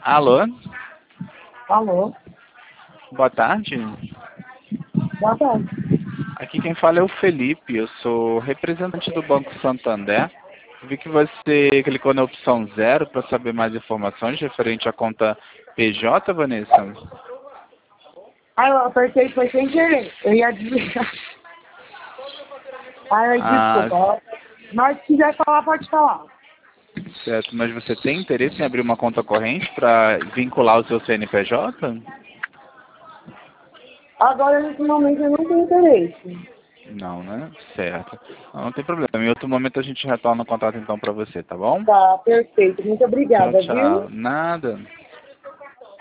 Alô? Alô? Boa tarde. Boa tarde. Aqui quem fala é o Felipe, eu sou representante do Banco Santander. Vi que você clicou na opção 0 para saber mais informações referente à conta PJ, Vanessa. Eu apertei, foi sem querer. Eu ia desligar. Ah, Desculpa. Mas se quiser falar, pode falar. certo. Mas você tem interesse em abrir uma conta corrente para vincular o seu CNPJ? Agora, nesse momento, eu não tenho interesse. Não, né? Certo. Não tem problema. Em outro momento a gente retorna o contato então para você, tá bom? Tá, perfeito. Muito Tchau, obrigada, viu? tchau. Nada.